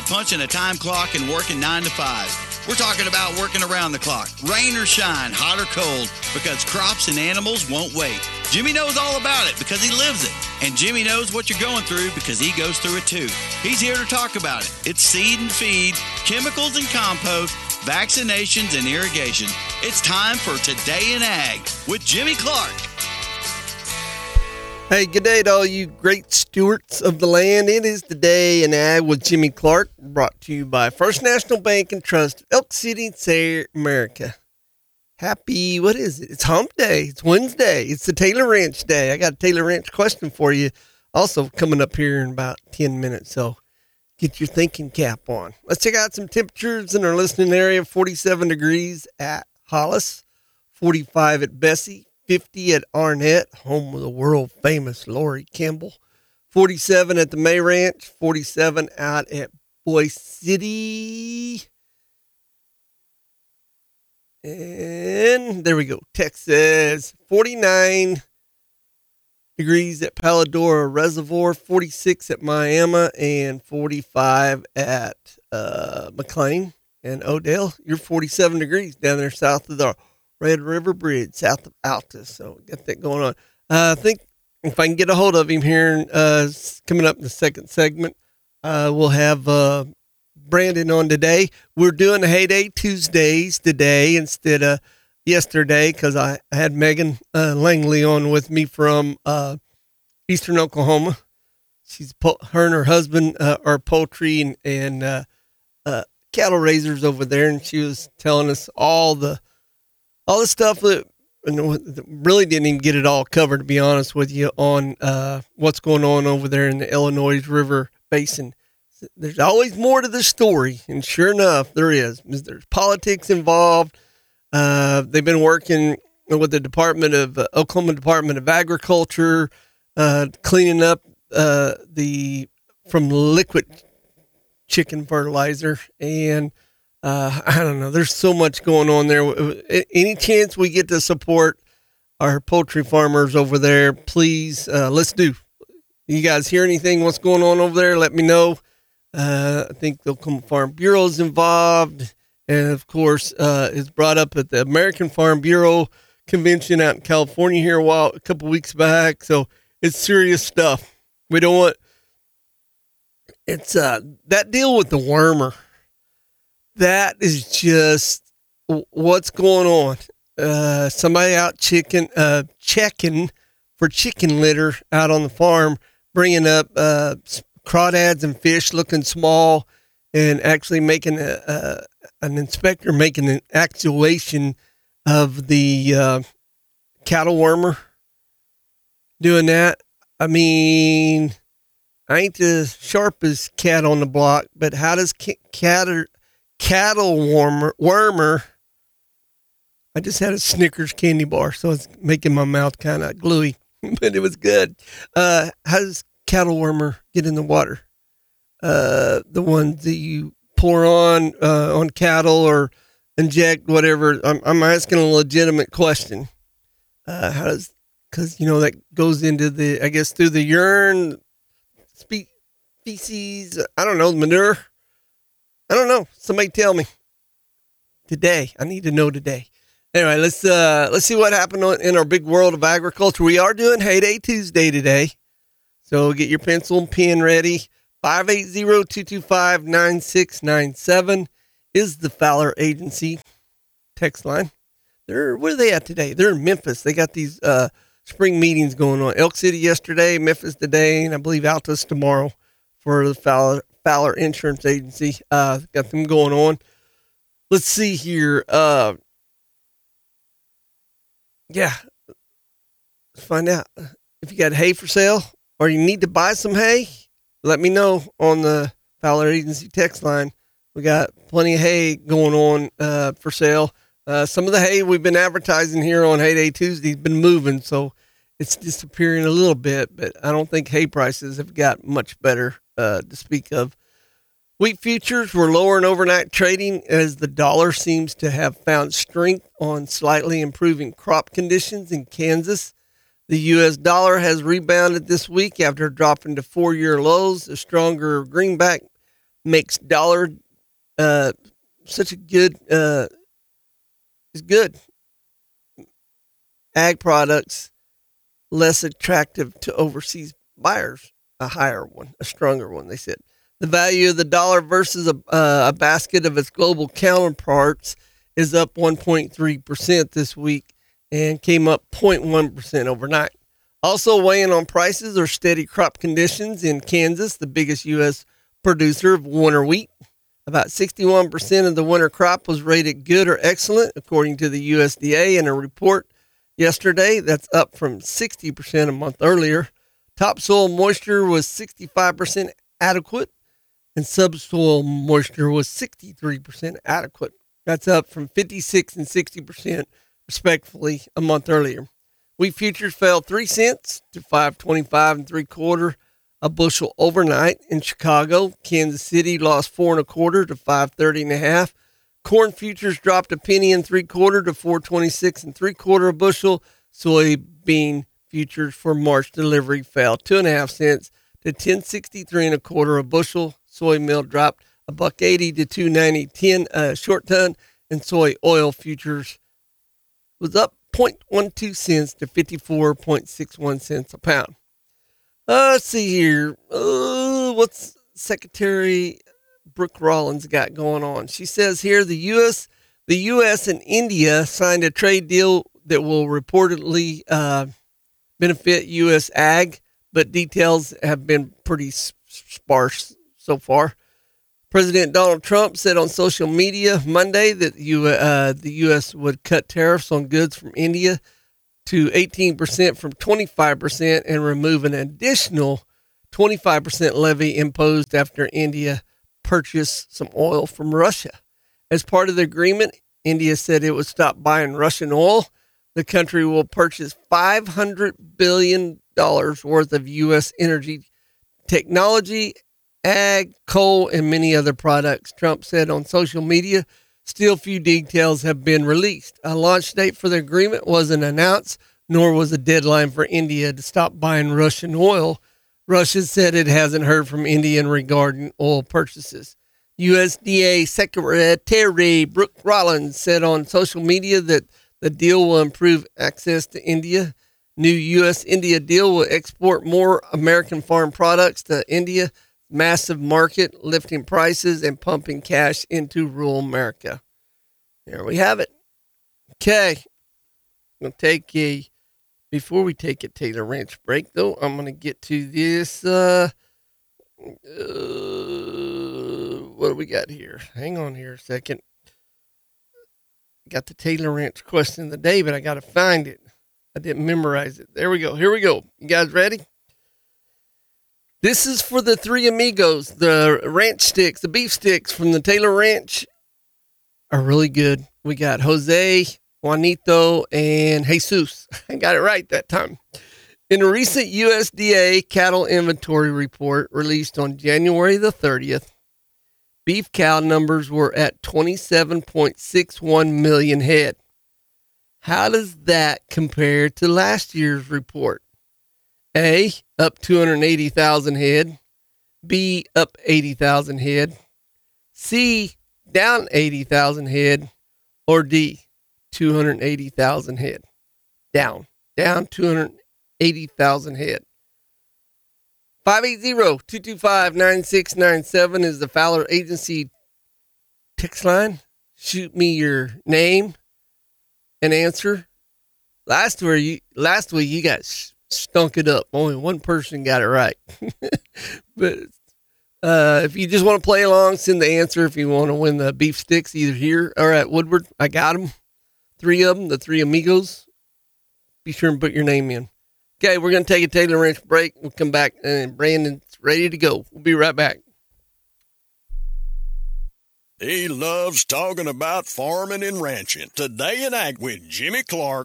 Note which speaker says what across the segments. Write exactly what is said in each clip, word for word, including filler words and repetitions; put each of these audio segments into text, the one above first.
Speaker 1: punching a time clock and working nine to five. We're talking about working around the clock, rain or shine, hot or cold, because crops and animals won't wait. Jimmy knows all about it because he lives it. And Jimmy knows what you're going through because he goes through it too. He's here to talk about it. It's seed and feed, chemicals and compost, vaccinations and irrigation. It's time for Today in Ag with Jimmy Clark.
Speaker 2: Hey, good day to all you great stewards of the land. It is Today in Ag with Jimmy Clark, brought to you by First National Bank and Trust, Elk City, Sayre, America. Happy, what is it? It's hump day. It's Wednesday. It's the Taylor Ranch day. I got a Taylor Ranch question for you also coming up here in about ten minutes. So get your thinking cap on. Let's check out some temperatures in our listening area. forty-seven degrees at Hollis, forty-five at Bessie, fifty at Arnett, home of the world famous Lori Campbell, forty-seven at the May Ranch, forty-seven out at Boise City. And there we go. Texas, forty-nine degrees at Palladora Reservoir, forty-six at Miami, and forty-five at uh, McLean and Odell. You're forty-seven degrees down there south of the Red River Bridge, south of Altus. So got that going on. Uh, I think if I can get a hold of him here, uh, coming up in the second segment, uh, we'll have uh, Brandon on today. We're doing the Heyday Tuesdays today instead of yesterday because I, I had Megan uh, Langley on with me from uh, Eastern Oklahoma. She's po- her and her husband uh, are poultry and, and uh, uh, cattle raisers over there, and she was telling us all the all the stuff that and really didn't even get it all covered, to be honest with you, on uh, what's going on over there in the Illinois River Basin. There's always more to the story, and sure enough, there is. There's politics involved. Uh, they've been working with the Department of uh, Oklahoma Department of Agriculture, uh, cleaning up uh, the from liquid chicken fertilizer, and uh, I don't know. There's so much going on there. Any chance we get to support our poultry farmers over there, please, uh, let's do. You guys hear anything? What's going on over there? Let me know. Uh, I think the Oklahoma Farm Bureau is involved, and of course, uh, is brought up at the American Farm Bureau convention out in California here a while, a couple weeks back. So it's serious stuff. We don't want it's uh that deal with the wormer. That is just what's going on. Uh, somebody out chicken uh checking for chicken litter out on the farm, bringing up uh. crawdads and fish looking small, and actually making a, a an inspector making an actuation of the uh, cattle wormer doing that. I mean, I ain't the sharpest cat on the block, but how does ca- cattle cattle wormer wormer? I just had a Snickers candy bar, so it's making my mouth kind of gluey, but it was good. Uh, how does cattle wormer get in the water? Uh, the ones that you pour on uh, on cattle or inject, whatever. I'm, I'm asking a legitimate question. Uh, how does, because you know that goes into the, I guess through the urine, spe- feces. I don't know, manure. I don't know. Somebody tell me today. I need to know today. Anyway, let's uh, let's see what happened in our big world of agriculture. We are doing Heyday Tuesday today. So get your pencil and pen ready. five eight zero, two two five, nine six nine seven is the Fowler Agency text line. They're, where are they at today? They're in Memphis. They got these uh, spring meetings going on. Elk City yesterday, Memphis today, and I believe Altus tomorrow for the Fowler, Fowler Insurance Agency. Uh, got them going on. Let's see here. Uh, yeah. Let's find out if you got hay for sale, or you need to buy some hay. Let me know on the Fowler Agency text line. We got plenty of hay going on uh, for sale. Uh, some of the hay we've been advertising here on Heyday Tuesday has been moving, so it's disappearing a little bit, but I don't think hay prices have got much better uh, to speak of. Wheat futures were lower in overnight trading as the dollar seems to have found strength on slightly improving crop conditions in Kansas. The U S dollar has rebounded this week after dropping to four-year lows. A stronger greenback makes dollar uh, such a good, uh, is good. Ag products less attractive to overseas buyers, a higher one, a stronger one, they said. The value of the dollar versus a, uh, a basket of its global counterparts is up one point three percent this week and came up zero point one percent overnight. Also weighing on prices are steady crop conditions in Kansas, the biggest U S producer of winter wheat. About sixty-one percent of the winter crop was rated good or excellent, according to the U S D A in a report yesterday. That's up from sixty percent a month earlier. Topsoil moisture was sixty-five percent adequate, and subsoil moisture was sixty-three percent adequate. That's up from fifty-six and sixty percent, respectively, a month earlier. Wheat futures fell three cents to five twenty-five and three quarter a bushel overnight. In Chicago, Kansas City lost four and a quarter to five thirty and a half. Corn futures dropped a penny and three quarter to four twenty-six and three quarter a bushel. Soybean futures for March delivery fell two and a half cents to ten sixty-three and a quarter a bushel. Soy meal dropped a buck eighty to two ninety ten a short ton, and soy oil futures was up zero point one two cents to fifty-four point six one cents a pound. Uh, let's see here. Uh, what's Secretary Brooke Rollins got going on? She says here the U S the U S and India signed a trade deal that will reportedly uh, benefit U S ag, but details have been pretty sparse so far. President Donald Trump said on social media Monday that you, uh, the U S would cut tariffs on goods from India to eighteen percent from twenty-five percent and remove an additional twenty-five percent levy imposed after India purchased some oil from Russia. As part of the agreement, India said it would stop buying Russian oil. The country will purchase five hundred billion dollars worth of U S energy technology, ag, coal, and many other products, Trump said on social media. Still few details have been released. A launch date for the agreement wasn't announced, nor was a deadline for India to stop buying Russian oil. Russia said it hasn't heard from India regarding oil purchases. U S D A Secretary Brooke Rollins said on social media that the deal will improve access to India. New U S India deal will export more American farm products to India. Massive market, lifting prices and pumping cash into rural America. There we have it. Okay. I'm going to take a, before we take a Taylor Ranch break, though, I'm going to get to this. Uh, uh, what do we got here? Hang on here a second. Got the Taylor Ranch question of the day, but I got to find it. I didn't memorize it. There we go. Here we go. You guys ready? This is for the three amigos. The ranch sticks, the beef sticks from the Taylor Ranch are really good. We got Jose, Juanito, and Jesus. I got it right that time. In a recent U S D A cattle inventory report released on January the thirtieth, beef cow numbers were at twenty-seven point six one million head. How does that compare to last year's report? A, up two hundred eighty thousand head. B, up eighty thousand head. C, down eighty thousand head. Or D, two hundred eighty thousand head. Down. Down two hundred eighty thousand head. five eight zero, two two five, nine six nine seven is the Fowler Agency text line. Shoot me your name and answer. Last week, you, last week you got stunk it up. Only one person got it right. But uh, if you just want to play along, send the answer. If you want to win the beef sticks, either here or at Woodward, I got them. Three of them, the three amigos. Be sure and put your name in. Okay, we're going to take a Taylor Ranch break. We'll come back, and Brandon's ready to go. We'll be right back.
Speaker 3: He loves talking about farming and ranching. Today in Ag with Jimmy Clark.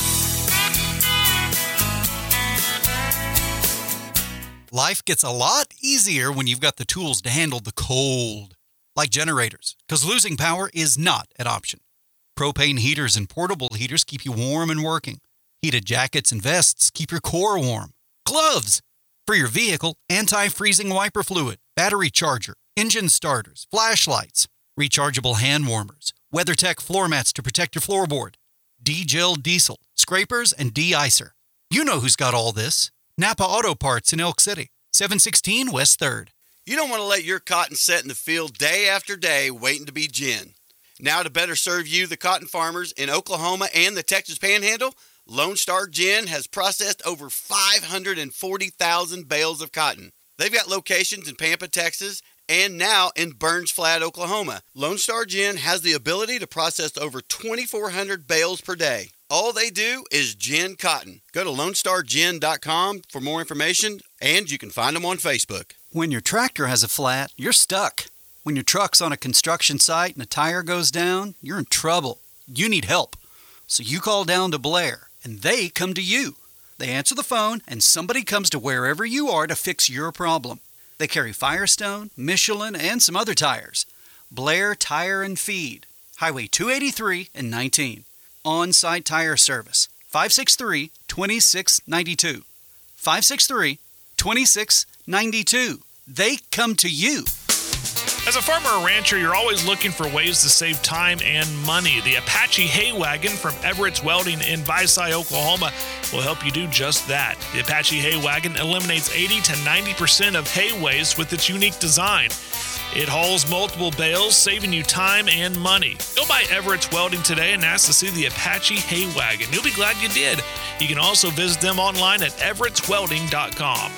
Speaker 4: Life gets a lot easier when you've got the tools to handle the cold, like generators, because losing power is not an option. Propane heaters and portable heaters keep you warm and working. Heated jackets and vests keep your core warm. Gloves for your vehicle, anti-freezing wiper fluid, battery charger, engine starters, flashlights, rechargeable hand warmers, WeatherTech floor mats to protect your floorboard, D-Gel diesel, scrapers, and de-icer. You know who's got all this. Napa Auto Parts in Elk City, seven sixteen West third.
Speaker 1: You don't want to let your cotton set in the field day after day waiting to be gin. Now to better serve you, the cotton farmers in Oklahoma and the Texas Panhandle, Lone Star Gin has processed over five hundred forty thousand bales of cotton. They've got locations in Pampa, Texas, and now in Burns Flat, Oklahoma. Lone Star Gin has the ability to process over twenty-four hundred bales per day. All they do is gin cotton. Go to lone star gin dot com for more information, and you can find them on Facebook.
Speaker 4: When your tractor has a flat, you're stuck. When your truck's on a construction site and a tire goes down, you're in trouble. You need help. So you call down to Blair, and they come to you. They answer the phone, and somebody comes to wherever you are to fix your problem. They carry Firestone, Michelin, and some other tires. Blair Tire and Feed, Highway two eighty-three and nineteen. On-site tire service, five six three, two six nine two. five six three, two six nine two. They come to you.
Speaker 5: As a farmer or rancher, you're always looking for ways to save time and money. The Apache Hay Wagon from Everett's Welding in Visay, Oklahoma will help you do just that. The Apache Hay Wagon eliminates eighty to ninety percent of hay waste with its unique design. It hauls multiple bales, saving you time and money. Go by Everett's Welding today and ask to see the Apache Hay Wagon. You'll be glad you did. You can also visit them online at everetts welding dot com.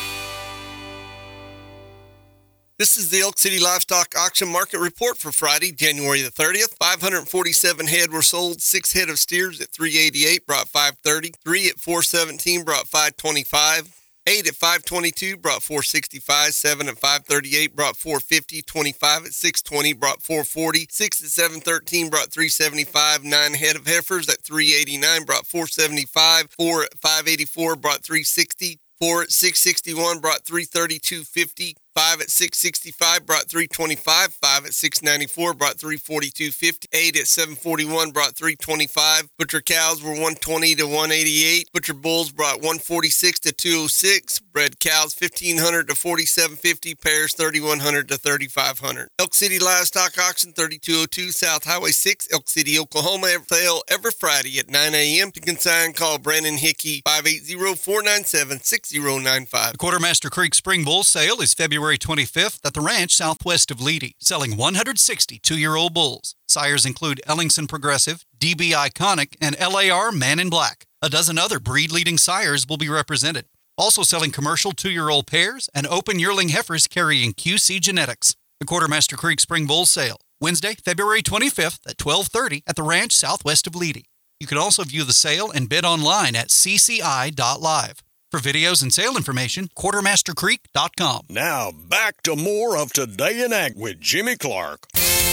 Speaker 2: This is the Elk City Livestock Auction Market Report for Friday, January the thirtieth. five hundred forty-seven head were sold. Six head of steers at three eighty-eight brought five thirty. Three at four seventeen brought five twenty-five. Eight at five twenty-two brought four sixty-five. Seven at five thirty-eight brought four fifty. Twenty-five at six twenty brought four forty. Six at seven thirteen brought three seventy-five. Nine head of heifers at three eighty-nine brought four seventy-five. Four at five eighty-four brought three sixty. Four at six sixty-one brought three thirty-two fifty. Five at six sixty-five brought three twenty-five. Five at six ninety-four brought three forty-two fifty. Eight at seven forty-one brought three twenty-five. Butcher cows were one twenty to one eighty-eight. Butcher bulls brought one forty-six to two oh six. Bred cows fifteen hundred to forty-seven fifty. Pairs thirty-one hundred to thirty-five hundred. Elk City Livestock Auction, thirty-two oh two South Highway six, Elk City, Oklahoma. Sale every Friday at nine a.m. To consign, call Brandon Hickey, five eight zero, four nine seven, six zero nine five.
Speaker 4: The Quartermaster Creek Spring Bull Sale is February twenty-fifth at the ranch southwest of Leedy, selling one hundred sixty two-year-old bulls. Sires include Ellingson Progressive, D B Iconic, and L A R Man in Black. A dozen other breed-leading sires will be represented. Also selling commercial two-year-old pairs and open yearling heifers carrying Q C genetics. The Quartermaster Creek Spring Bull Sale, Wednesday, February twenty-fifth at twelve thirty at the ranch southwest of Leedy. You can also view the sale and bid online at c c i dot live. For videos and sale information, quartermaster creek dot com.
Speaker 3: Now, back to more of Today in Ag with Jimmy Clark.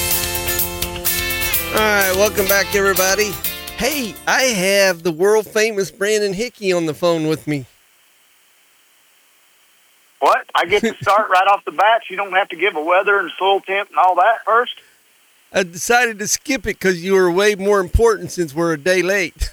Speaker 2: All right, welcome back, everybody. Hey, I have the world-famous Brandon Hickey on the phone with me.
Speaker 6: What? I get to start right off the bat? You don't have to give a weather and soil temp and all that first?
Speaker 2: I decided to skip it because you were way more important since we're a day late.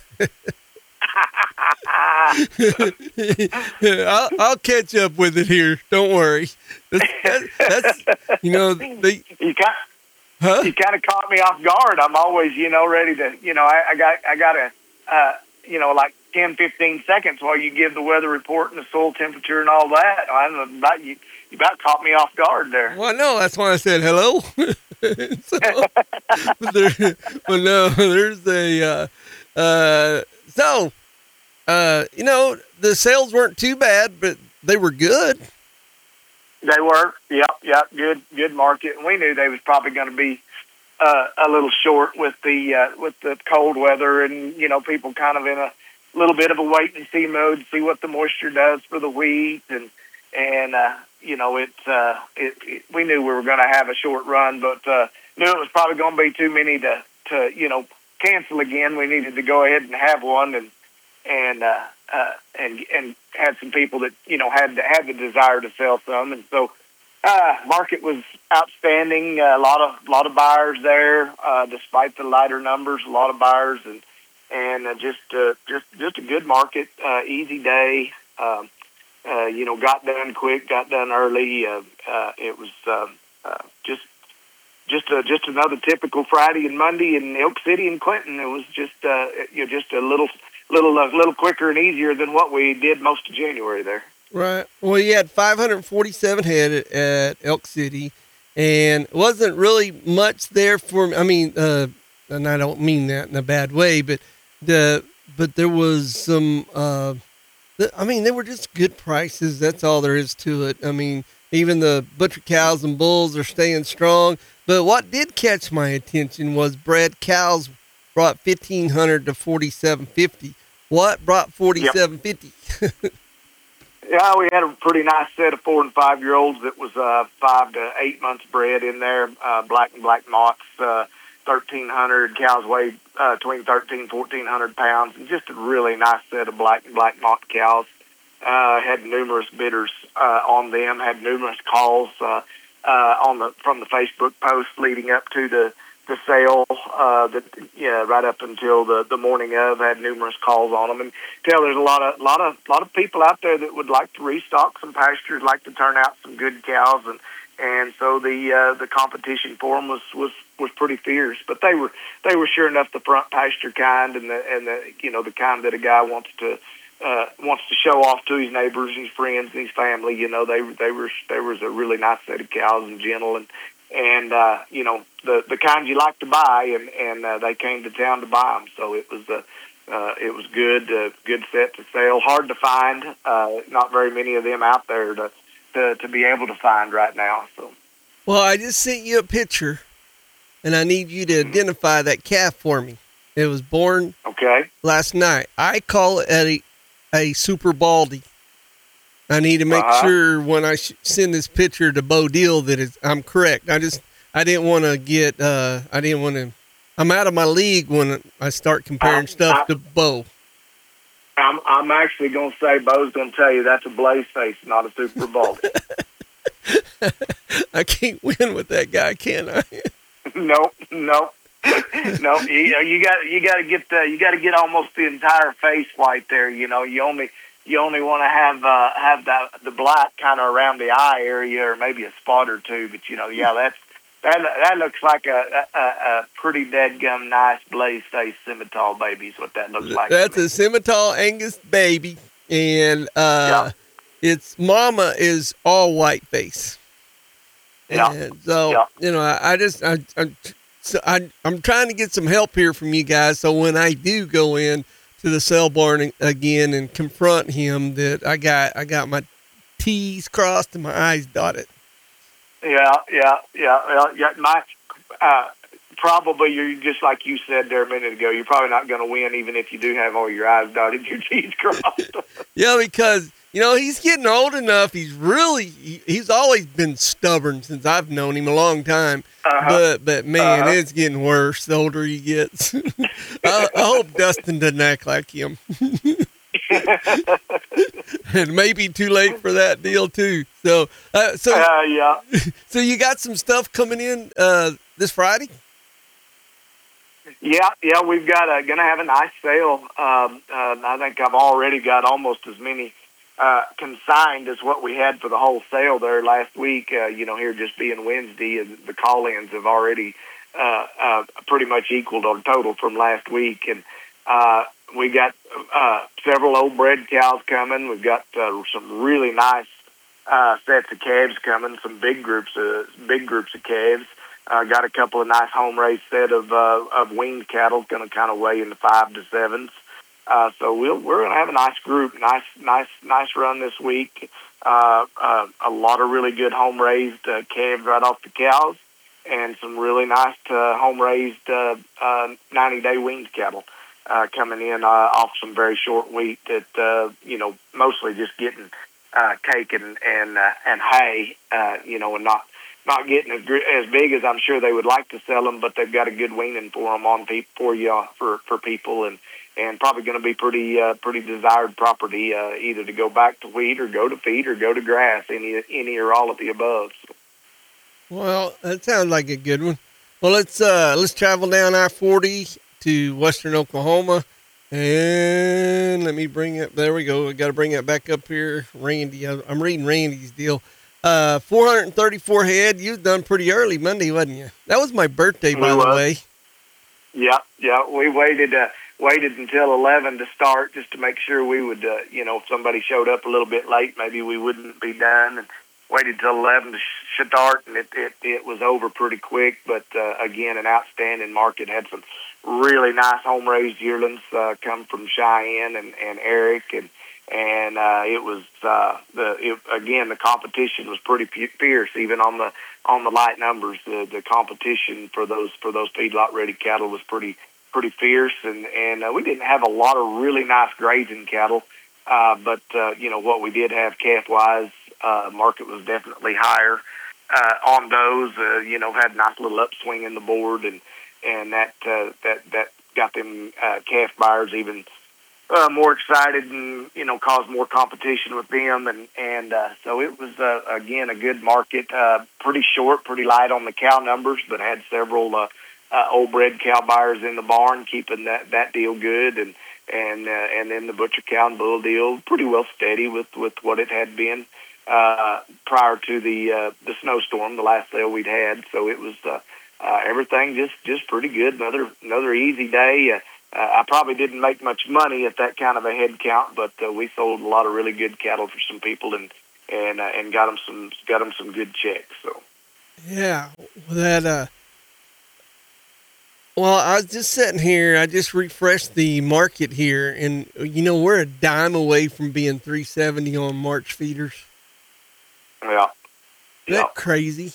Speaker 2: I'll, I'll catch up with it here. Don't worry. That's, that's, that's you know, they,
Speaker 6: you kind,
Speaker 2: huh?
Speaker 6: you kind of caught me off guard. I'm always, you know, ready to, you know, I, I got, I got a, uh, you know, like ten, fifteen seconds while you give the weather report and the soil temperature and all that. I'm about you, you about caught me off guard there.
Speaker 2: Well, no, that's why I said hello. so, but, there, but no, there's a, uh, uh, so. Uh, you know, the sales weren't too bad, but they were good.
Speaker 6: They were, yep, yep, good, good market. And we knew they was probably going to be uh, a little short with the uh, with the cold weather, and you know, people kind of in a little bit of a wait and see mode, see what the moisture does for the wheat, and and uh, you know, it, uh, it, it we knew we were going to have a short run, but uh, knew it was probably going to be too many to to you know cancel again. We needed to go ahead and have one, and. and uh, uh, and and had some people that you know had had the desire to sell some, and so uh, market was outstanding. Uh, a lot of lot of buyers there, uh, despite the lighter numbers. A lot of buyers, and and uh, just uh, just just a good market. Uh, easy day. Um, uh, you know, got done quick, got done early. Uh, uh, it was uh, uh, just just a, just another typical Friday and Monday in Elk City and Clinton. It was just uh, you know just a little little uh, little quicker and easier than what we did most of January there.
Speaker 2: Right. Well, you had five hundred forty-seven head at, at Elk City, and it wasn't really much there for. I mean, uh, and I don't mean that in a bad way, but the but there was some. Uh, I mean, they were just good prices. That's all there is to it. I mean, even the butcher cows and bulls are staying strong. But what did catch my attention was bred cows brought fifteen hundred to forty-seven fifty. What brought forty-seven fifty? Yep.
Speaker 6: Yeah, we had a pretty nice set of four and five year olds that was uh, five to eight months bred in there. Uh, black and black motts, uh, thirteen hundred cows weighed uh, between thirteen and fourteen hundred pounds, and just a really nice set of black and black mott cows. Uh, had numerous bidders uh, on them. Had numerous calls uh, uh, on the from the Facebook post leading up to the the sale. Uh, that yeah, right up until the, the morning of, had numerous calls on them. And tell there's a lot of lot of lot of people out there that would like to restock some pastures, like to turn out some good cows, and and so the uh, the competition for them was, was was pretty fierce. But they were they were sure enough the front pasture kind, and the and the you know the kind that a guy wants to. Uh, wants to show off to his neighbors, his friends, and his family. You know, they they were there was a really nice set of cows and gentle and and uh, you know the the kind you like to buy, and and uh, they came to town to buy them. So it was a uh, it was good uh, good set to sell. Hard to find, uh, not very many of them out there to, to to be able to find right now. So
Speaker 2: well, I just sent you a picture, and I need you to identify that calf for me. It was born
Speaker 6: okay
Speaker 2: last night. I call it a a super baldy. I need to make uh-huh. sure when I sh- send this picture to Bo Deal that it's, I'm correct. I just, I didn't want to get, uh, I didn't want to, I'm out of my league when I start comparing I, stuff I, to Bo.
Speaker 6: I'm, I'm actually going to say Bo's going to tell you that's a blaze face, not a super baldy.
Speaker 2: I can't win with that guy, can I?
Speaker 6: no, no. no, you, you got you got to get the you got to get almost the entire face white there. You know, you only you only want to have uh, have the the black kind of around the eye area, or maybe a spot or two. But you know, yeah, that's that that looks like a a, a pretty deadgum nice blaze face Simmental baby is what that looks like.
Speaker 2: That's a Simmental Angus baby, and uh, yeah. its mama is all white face.
Speaker 6: Yeah.
Speaker 2: And so
Speaker 6: yeah.
Speaker 2: you know, I, I just I. I So I, I'm trying to get some help here from you guys. So when I do go in to the sale barn again and confront him, that I got I got my T's crossed and my I's dotted.
Speaker 6: Yeah, yeah, yeah. Well, yeah. My uh, probably you're just like you said there a minute ago. You're probably not going to win, even if you do have all your I's dotted, your T's crossed.
Speaker 2: Yeah, because you know he's getting old enough. He's really he, he's always been stubborn since I've known him a long time. Uh-huh. But but man, uh-huh. it's getting worse the older he gets. I, I hope Dustin doesn't act like him. And it may be too late for that deal too. So uh, so
Speaker 6: uh, yeah.
Speaker 2: So you got some stuff coming in uh, this Friday?
Speaker 6: Yeah, yeah, we've got a, gonna have a nice sale. Um, uh, I think I've already got almost as many uh, consigned as what we had for the whole sale there last week. Uh, you know, here just being Wednesday, and the call-ins have already uh, uh, pretty much equaled our total from last week. And uh, we got uh, several old bred cows coming. We've got uh, some really nice uh, sets of calves coming. Some big groups of big groups of calves. Uh, got a couple of nice home raised set of uh, of weaned cattle, going to kind of weigh in the five to sevens. Uh, so we'll, we're going to have a nice group, nice, nice, nice run this week. Uh, uh, a lot of really good home raised uh, calves right off the cows, and some really nice uh, home raised uh, uh, ninety day weaned cattle uh, coming in uh, off some very short wheat that uh, you know mostly just getting uh, cake and and uh, and hay, uh, you know, and not. Not getting as, as big as I'm sure they would like to sell them, but they've got a good weaning for them on pe- for you uh, for for people, and, and probably going to be pretty uh, pretty desired property, uh, either to go back to wheat or go to feed or go to grass, any any or all of the above. So.
Speaker 2: Well, that sounds like a good one. Well, let's uh, let's travel down I forty to western Oklahoma, and let me bring it. There we go. I got to bring it back up here, Randy. I'm reading Randy's deal. Uh, four hundred thirty-four head. You was done pretty early Monday, wasn't you? That was my birthday, by
Speaker 6: We
Speaker 2: the
Speaker 6: was.
Speaker 2: way.
Speaker 6: Yeah, yeah. We waited uh, waited until eleven to start just to make sure we would, uh, you know, if somebody showed up a little bit late, maybe we wouldn't be done. And waited till eleven to sh- start, and it, it it was over pretty quick. But uh, again, an outstanding market. Had some really nice home raised yearlings uh, come from Cheyenne and, and Eric, and and uh, it was uh, the it, again the competition was pretty pu- fierce, even on the on the light numbers. The the competition for those for those feedlot ready cattle was pretty pretty fierce, and and uh, we didn't have a lot of really nice grazing cattle, uh, but uh, you know what we did have calf wise, uh, market was definitely higher uh, on those. Uh, you know, had a nice little upswing in the board, and and that uh, that that got them uh, calf buyers even uh, more excited, and you know caused more competition with them, and and uh, so it was uh, again a good market. Uh, pretty short, pretty light on the cow numbers, but had several uh, uh, old bred cow buyers in the barn, keeping that, that deal good, and and uh, and then the butcher cow and bull deal pretty well steady with, with what it had been uh, prior to the uh, the snowstorm, the last sale we'd had. So it was uh, uh, everything just, just pretty good. Another another easy day. Uh, Uh, I probably didn't make much money at that kind of a head count, but uh, we sold a lot of really good cattle for some people, and and uh, and got them some got them some good checks. So
Speaker 2: Yeah, that. Uh, well, I was just sitting here. I just refreshed the market here, and you know we're a dime away from being three seventy on March feeders.
Speaker 6: yeah,
Speaker 2: Isn't
Speaker 6: yeah,
Speaker 2: that crazy?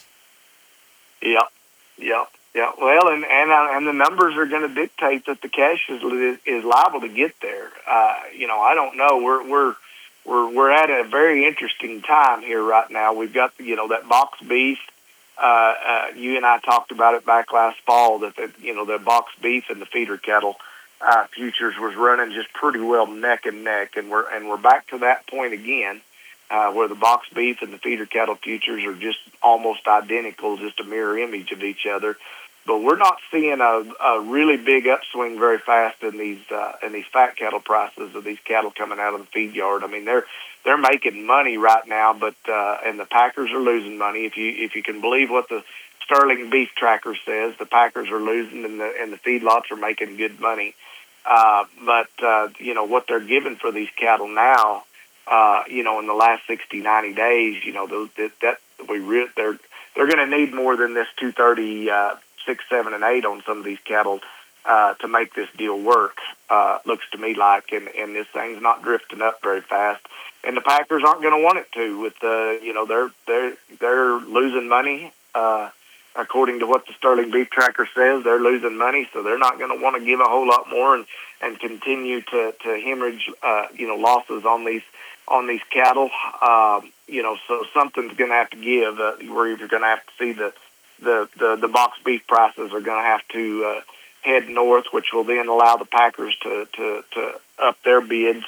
Speaker 6: yeah, yeah, yeah. Well, and and uh, and the numbers are going to dictate that the cash is is liable to get there. Uh, you know, I don't know. We're we're we're we're at a very interesting time here right now. We've got you know that box beef. Uh, uh, you and I talked about it back last fall that the you know the box beef and the feeder cattle uh, futures was running just pretty well neck and neck, and we're and we're back to that point again, uh, where the box beef and the feeder cattle futures are just almost identical, just a mirror image of each other. But we're not seeing a, a really big upswing very fast in these uh, in these fat cattle prices of these cattle coming out of the feed yard. I mean, they're they're making money right now, but uh, and the packers are losing money. If you if you can believe what the Sterling Beef Tracker says, the packers are losing, and the and the feedlots are making good money. Uh, but uh, you know what they're giving for these cattle now. Uh, you know, in the last sixty, ninety days, you know, those, that, that we re- they're they're going to need more than this two thirty. Uh, six, seven, and eight on some of these cattle uh, to make this deal work. Uh, looks to me like, and, and this thing's not drifting up very fast. And the packers aren't going to want it to. With the, you know, they're they're they're losing money. Uh, according to what the Sterling Beef Tracker says, they're losing money, so they're not going to want to give a whole lot more and and continue to to hemorrhage, uh, you know, losses on these on these cattle. Um, you know, so something's going to have to give. Uh, where you're going to have to see the The, the, the box beef prices are going to have to uh, head north, which will then allow the packers to, to, to up their bids.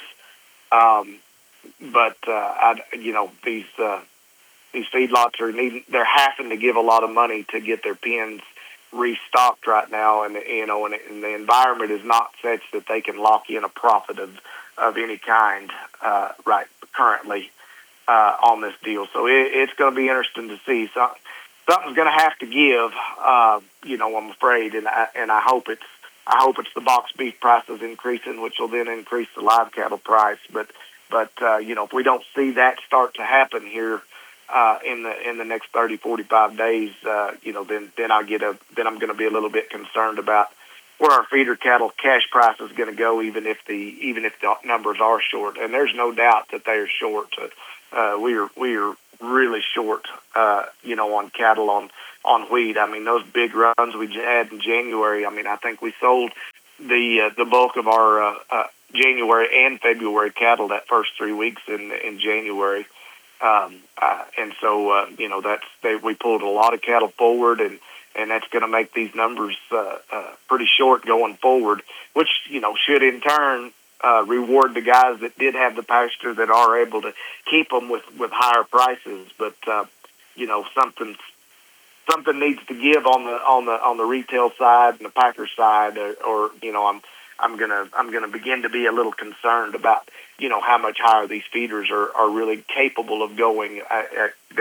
Speaker 6: Um, but uh, I, you know these uh, these feedlots are needing, they're having to give a lot of money to get their pens restocked right now, and you know, and, and the environment is not such that they can lock in a profit of of any kind uh, right currently uh, on this deal. So it, it's going to be interesting to see. So, something's going to have to give, uh, you know. I'm afraid, and I, and I hope it's I hope it's the box beef prices increasing, which will then increase the live cattle price. But but uh, you know, if we don't see that start to happen here uh, in the in the next thirty, forty-five days, uh, you know, then then I get a then I'm going to be a little bit concerned about where our feeder cattle cash price is going to go, even if the even if the numbers are short. And there's no doubt that they are short. Uh, we are we are. really short, uh, you know, on cattle, on, on wheat. I mean, those big runs we had in January, I mean, I think we sold the uh, the bulk of our uh, uh, January and February cattle that first three weeks in in January. Um, uh, and so, uh, you know, that's they, we pulled a lot of cattle forward, and, and that's going to make these numbers uh, uh, pretty short going forward, which, you know, should in turn Uh, reward the guys that did have the pasture that are able to keep them with, with higher prices. But uh, you know, something something needs to give on the on the on the retail side and the packer side, or, or you know, I'm I'm gonna I'm gonna begin to be a little concerned about you know how much higher these feeders are, are really capable of going. I, I, they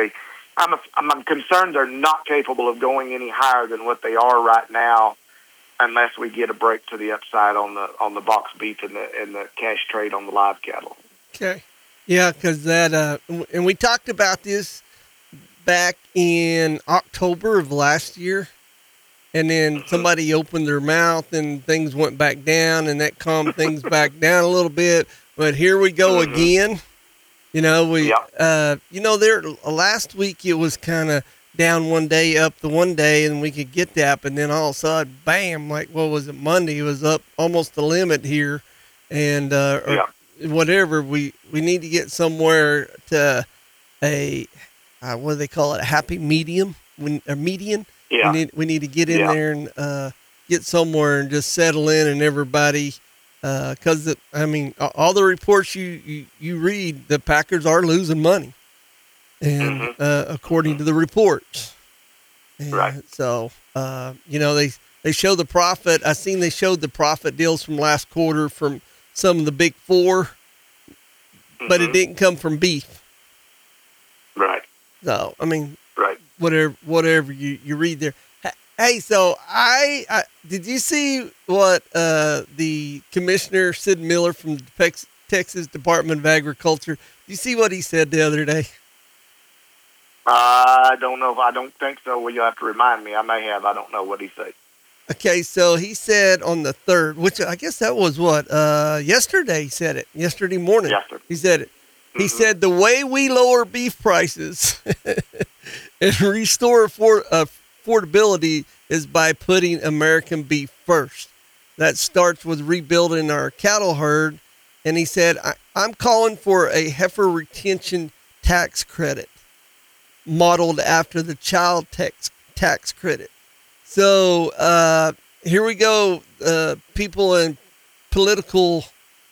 Speaker 6: I'm, a, I'm concerned they're not capable of going any higher than what they are right now, unless we get a break to the upside on the on the box beef and the and the cash trade on the live cattle.
Speaker 2: Okay. Yeah, because that, uh, and we talked about this back in October of last year, and then somebody opened their mouth and things went back down, and that calmed things back down a little bit. But here we go
Speaker 6: Mm-hmm.
Speaker 2: again. You know, we,
Speaker 6: Yep.
Speaker 2: uh, you know, there last week it was kind of down one day, up the one day, and we could get that, but then all of a sudden, bam! Like what was it? Monday it was up almost the limit here, and uh, or
Speaker 6: Yeah.
Speaker 2: whatever. We we need to get somewhere to a uh, what do they call it? A happy medium, when a median.
Speaker 6: Yeah.
Speaker 2: We need we need to get in
Speaker 6: Yeah.
Speaker 2: there and uh, get somewhere and just settle in, and everybody. Because uh, I mean, all the reports you, you, you read, the Packers are losing money, and
Speaker 6: Mm-hmm.
Speaker 2: uh, according to the reports, and
Speaker 6: Right.
Speaker 2: So uh, you know they they show the profit. I seen they showed the profit deals from last quarter from some of the big four, but it
Speaker 6: Mhm.
Speaker 2: didn't come from beef.
Speaker 6: Right.
Speaker 2: So I mean,
Speaker 6: Right.
Speaker 2: whatever whatever you, you read there. Hey, so I, I did you see what uh, the commissioner Sid Miller from the Tex, Texas Department of Agriculture? Did you see what he said the other day?
Speaker 6: I don't know if I don't think so. Well, you'll have to remind me. I may have. I don't know what he said.
Speaker 2: Okay, so he said on the third, which I guess that was what uh, yesterday. He said it yesterday morning.
Speaker 6: Yes, sir.
Speaker 2: He said it. He
Speaker 6: Mhm.
Speaker 2: said the way we lower beef prices and restore affor- affordability is by putting American beef first. That starts with rebuilding our cattle herd. And he said, I- I'm calling for a heifer retention tax credit modeled after the child tax tax credit. So uh, here we go. Uh, people in political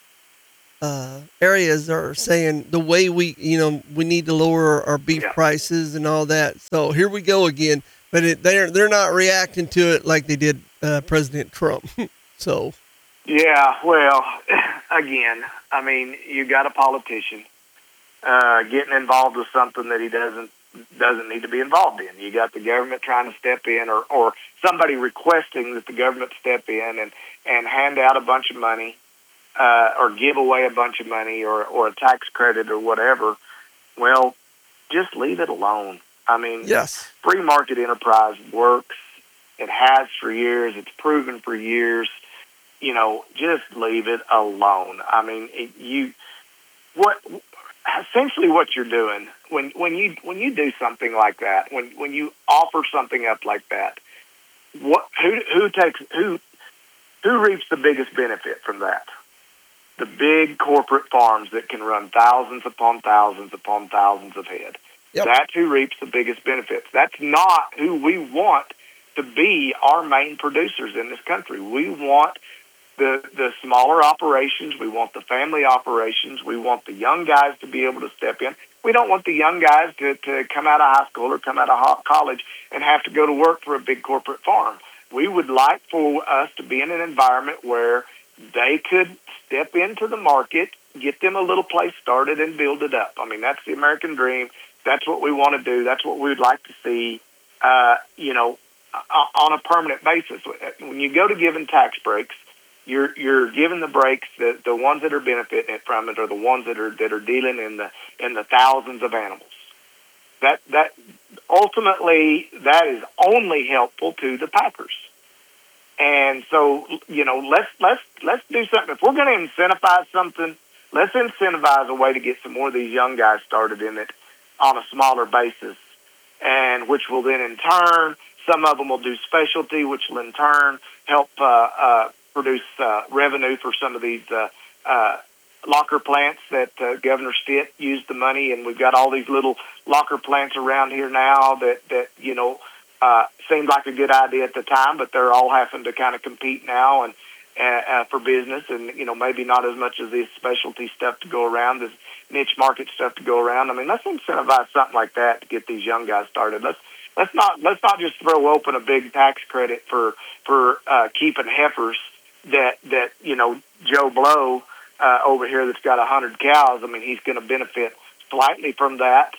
Speaker 2: uh, areas are saying the way we, you know, we need to lower our beef
Speaker 6: Yeah.
Speaker 2: prices and all that. So here we go again. But it, they're they're not reacting to it like they did uh, President Trump. So
Speaker 6: Yeah, well, again, I mean, you got a politician uh, getting involved with something that he doesn't doesn't need to be involved in. You got the government trying to step in, or, or somebody requesting that the government step in and, and hand out a bunch of money, uh, or give away a bunch of money, or, or a tax credit or whatever. Well, just leave it alone. I mean,
Speaker 2: yes,
Speaker 6: free market enterprise works. It has for years. It's proven for years. You know, just leave it alone. I mean, it, you what essentially what you're doing when when you when you do something like that, when when you offer something up like that, what who who takes who who reaps the biggest benefit from that? The big corporate farms that can run thousands upon thousands upon thousands of head.
Speaker 2: Yep.
Speaker 6: That's who reaps the biggest benefits. That's not who we want to be our main producers in this country. We want the the smaller operations. We want the family operations. We want the young guys to be able to step in. We don't want the young guys to, to come out of high school or come out of college and have to go to work for a big corporate farm. We would like for us to be in an environment where they could step into the market, get them a little place started, and build it up. I mean, that's the American dream. That's what we want to do. That's what we would like to see, uh, you know, on a permanent basis. When you go to giving tax breaks, you're you're giving the breaks. The the ones that are benefiting from it are the ones that are that are dealing in the in the thousands of animals. That that ultimately that is only helpful to the packers. And so, you know, let's let's let's do something. If we're going to incentivize something, let's incentivize a way to get some more of these young guys started in it on a smaller basis, and which will then in turn, some of them will do specialty, which will in turn help uh, uh, produce uh, revenue for some of these uh, uh, locker plants that uh, Governor Stitt used the money, and we've got all these little locker plants around here now that, that you know, uh, seemed like a good idea at the time, but they're all having to kind of compete now and uh, uh, for business, and, you know, maybe not as much as this specialty stuff to go around, this niche market stuff to go around. I mean, let's incentivize something like that to get these young guys started. Let's let's not let's not just throw open a big tax credit for for uh, keeping heifers that that you know Joe Blow uh, over here that's got a hundred cows. I mean, he's going to benefit slightly from that,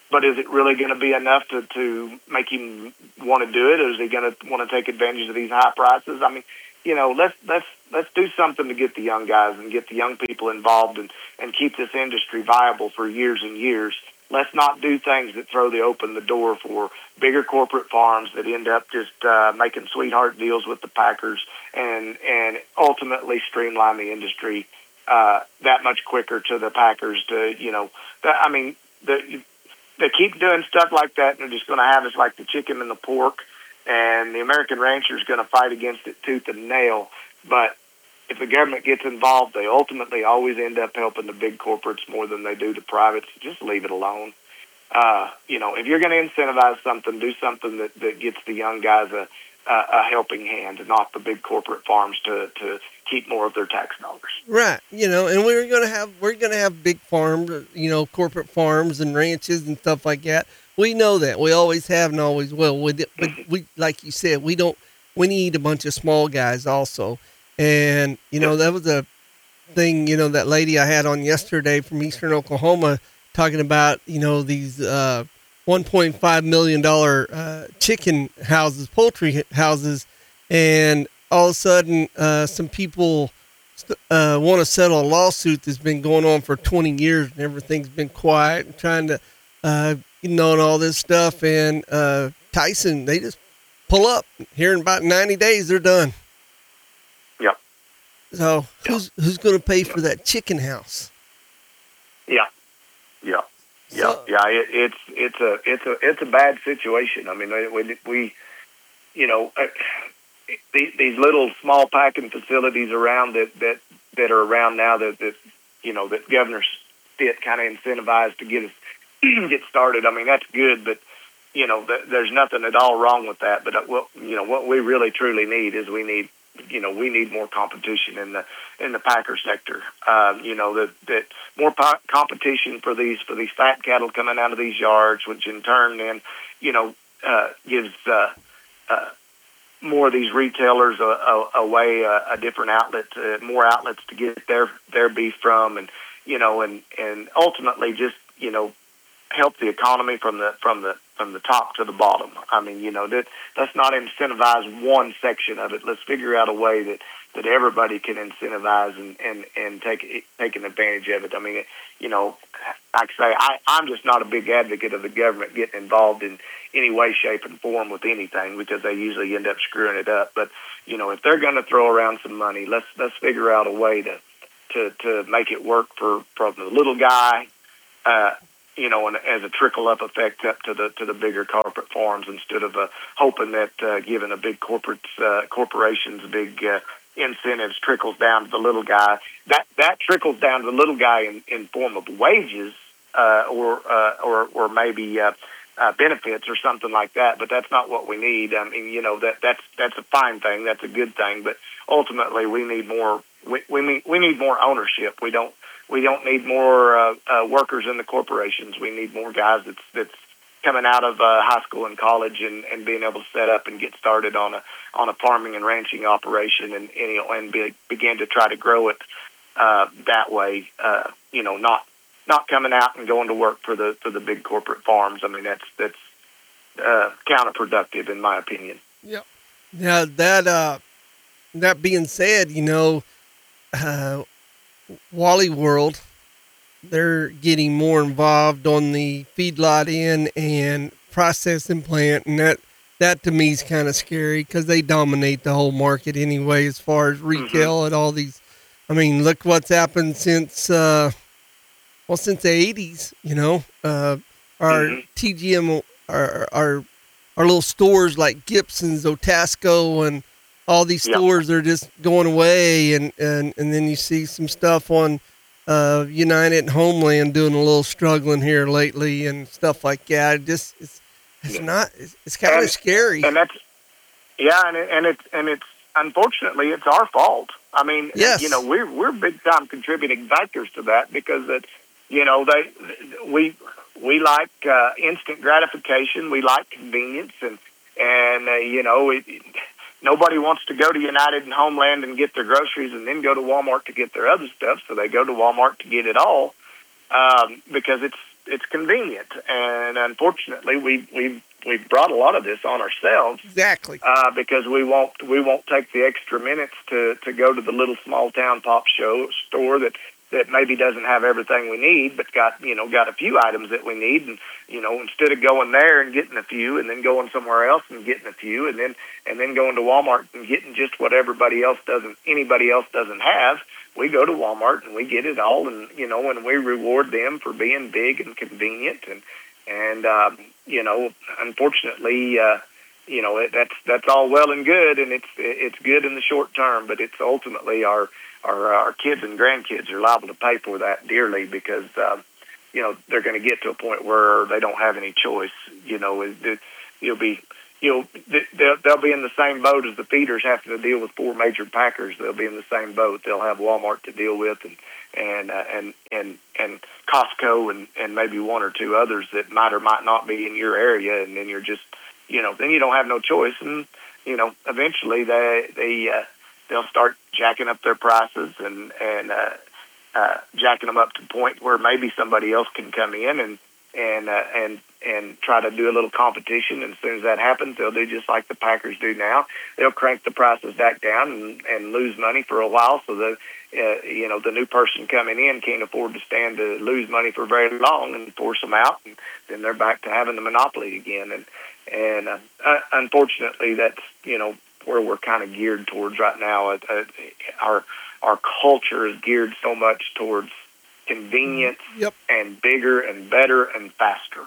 Speaker 6: but is it really going to be enough to, to make him want to do it? Or is he going to want to take advantage of these high prices? I mean, you know, let's let's let's do something to get the young guys and get the young people involved and, and keep this industry viable for years and years. Let's not do things that throw the open the door for bigger corporate farms that end up just uh, making sweetheart deals with the packers and and ultimately streamline the industry uh, that much quicker to the packers. To you know, that, I mean, the, they keep doing stuff like that, and they're just going to have us like the chicken and the pork. And the American rancher is going to fight against it tooth and nail. But if the government gets involved, they ultimately always end up helping the big corporates more than they do the privates. Just leave it alone. Uh, you know, if you're going to incentivize something, do something that, that gets the young guys a, a, a helping hand, and not the big corporate farms to, to keep more of their tax dollars.
Speaker 2: Right. You know, and we're going to have we're going to have big farms, you know, corporate farms and ranches and stuff like that. We know that. We always have and always will. With it, but we, like you said, we don't. We need a bunch of small guys also. And you know, that was a thing. You know, that lady I had on yesterday from Eastern Oklahoma talking about, you know, these uh, one point five million dollar uh, chicken houses, poultry houses, and all of a sudden, uh, some people uh, want to settle a lawsuit that's been going on for twenty years, and everything's been quiet and trying to. Uh, you know, and all this stuff, and uh, Tyson, they just pull up. Here in about ninety days, they're done.
Speaker 6: Yep.
Speaker 2: So who's who's going to pay for that chicken house?
Speaker 6: Yeah, yeah, yeah,
Speaker 2: So-
Speaker 6: yeah. It, it's it's a it's a it's a bad situation. I mean, we, we you know, uh, these, these little small packing facilities around that that that are around now that that you know that Governor Stitt kind of incentivized to get us. get started. I mean, that's good, but you know, th- there's nothing at all wrong with that. But uh, what you know, what we really truly need is we need, you know, we need more competition in the in the packer sector. Um, you know, that that more po- competition for these for these fat cattle coming out of these yards, which in turn then, you know, uh, gives uh, uh, more of these retailers a, a, a way, a, a different outlet, uh, more outlets to get their their beef from, and you know, and and ultimately just you know. help the economy from the from the from the top to the bottom. I mean, you know, that let's not incentivize one section of it. Let's figure out a way that, that everybody can incentivize and, and, and take taking advantage of it. I mean, you know, like I say, I, I'm just not a big advocate of the government getting involved in any way, shape, and form with anything because they usually end up screwing it up. But you know, if they're going to throw around some money, let's let's figure out a way to to, to make it work for, for the little guy. Uh, you know, and as a trickle-up effect up to the to the bigger corporate farms, instead of uh, hoping that uh, giving a big corporate uh, corporations big uh, incentives trickles down to the little guy. That that trickles down to the little guy in, in form of wages uh, or uh, or or maybe uh, uh, benefits or something like that. But that's not what we need. I mean, you know, that that's that's a fine thing. That's a good thing. But ultimately, we need more. We we need, we need more ownership. We don't. We don't need more uh, uh, workers in the corporations. We need more guys that's that's coming out of uh, high school and college and, and being able to set up and get started on a on a farming and ranching operation and and, you know, and be, begin to try to grow it uh, that way. Uh, you know, not not coming out and going to work for the for the big corporate farms. I mean, that's that's uh, counterproductive in my opinion.
Speaker 2: Yep. Now that uh, that being said, you know. Uh, Wally World, they're getting more involved on the feedlot end and processing plant, and that that to me is kind of scary because they dominate the whole market anyway as far as retail mm-hmm. and all these. I mean, look what's happened since uh, well since the eighties. You know, uh, our mm-hmm. T G M, our, our our little stores like Gibson's, Otasco, and all these stores yep. are just going away, and, and, and then you see some stuff on uh, United and Homeland doing a little struggling here lately and stuff like that. It just it's it's yeah. not it's, it's kind of scary.
Speaker 6: And that's yeah, and it, and it's and it's unfortunately it's our fault. I mean,
Speaker 2: yes.
Speaker 6: you know, we're we're big time contributing factors to that because that you know they we we like uh, instant gratification, we like convenience, and and uh, you know it. it Nobody wants to go to United and Homeland and get their groceries and then go to Walmart to get their other stuff, so they go to Walmart to get it all um, because it's it's convenient, and unfortunately, we we we've brought a lot of this on ourselves.
Speaker 2: Exactly.
Speaker 6: Uh, because we won't we won't take the extra minutes to, to go to the little small town pop show store that, that maybe doesn't have everything we need, but got you know got a few items that we need, and you know instead of going there and getting a few, and then going somewhere else and getting a few, and then and then going to Walmart and getting just what everybody else doesn't anybody else doesn't have. We go to Walmart and we get it all, and you know, and we reward them for being big and convenient, and and um, you know, unfortunately, uh, you know, it, that's that's all well and good, and it's it's good in the short term, but it's ultimately our our our kids and grandkids are liable to pay for that dearly because uh, you know they're going to get to a point where they don't have any choice. You know, it, it, you'll be. You know, they'll, they'll be in the same boat as the feeders having to deal with four major packers. They'll be in the same boat. They'll have Walmart to deal with, and and uh, and and and Costco, and, and maybe one or two others that might or might not be in your area. And then you're just, you know, then you don't have no choice. And you know, eventually they they uh, they'll start jacking up their prices and and uh, uh, jacking them up to the point where maybe somebody else can come in and and uh, and and try to do a little competition. And as soon as that happens, they'll do just like the Packers do now. They'll crank the prices back down and, and lose money for a while, so that uh, you know the new person coming in can't afford to stand to lose money for very long, and force them out, and then they're back to having the monopoly again. And and uh, uh, unfortunately, that's you know where we're kind of geared towards right now. Uh, uh, our our culture is geared so much towards convenience,
Speaker 2: yep.
Speaker 6: and bigger and better and faster.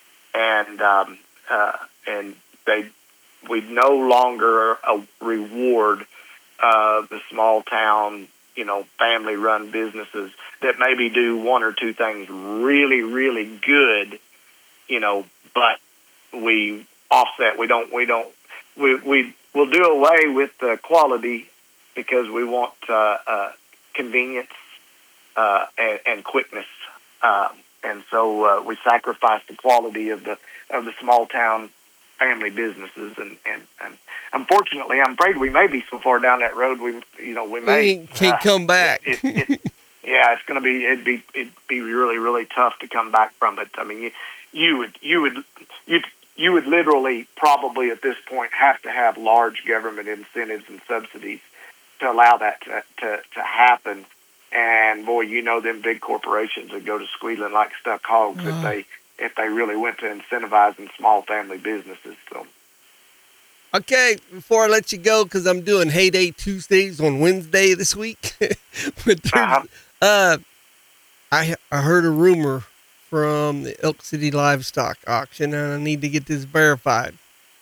Speaker 6: And um, uh, and they we no longer uh, reward uh, the small town, you know, family run businesses that maybe do one or two things really, really good, you know, but we offset. We don't. We don't. We we will do away with the quality because we want uh, uh, convenience uh, and, and quickness. Um, And so uh, we sacrifice the quality of the of the small town family businesses, and, and, and unfortunately, I'm afraid we may be so far down that road. We you know we may
Speaker 2: we can't uh, come back.
Speaker 6: It, it, it, yeah, it's going to be it'd be it'd be really really tough to come back from it. I mean, you you would you would you you would literally probably at this point have to have large government incentives and subsidies to allow that to to, to happen. And boy, you know them big corporations would go to squealing like stuck hogs uh. if they if they really went to incentivizing small family businesses. So,
Speaker 2: okay, before I let you go, because I'm doing Heyday Tuesdays on Wednesday this week. but
Speaker 6: uh-huh.
Speaker 2: uh, I I heard a rumor from the Elk City Livestock Auction, and I need to get this verified.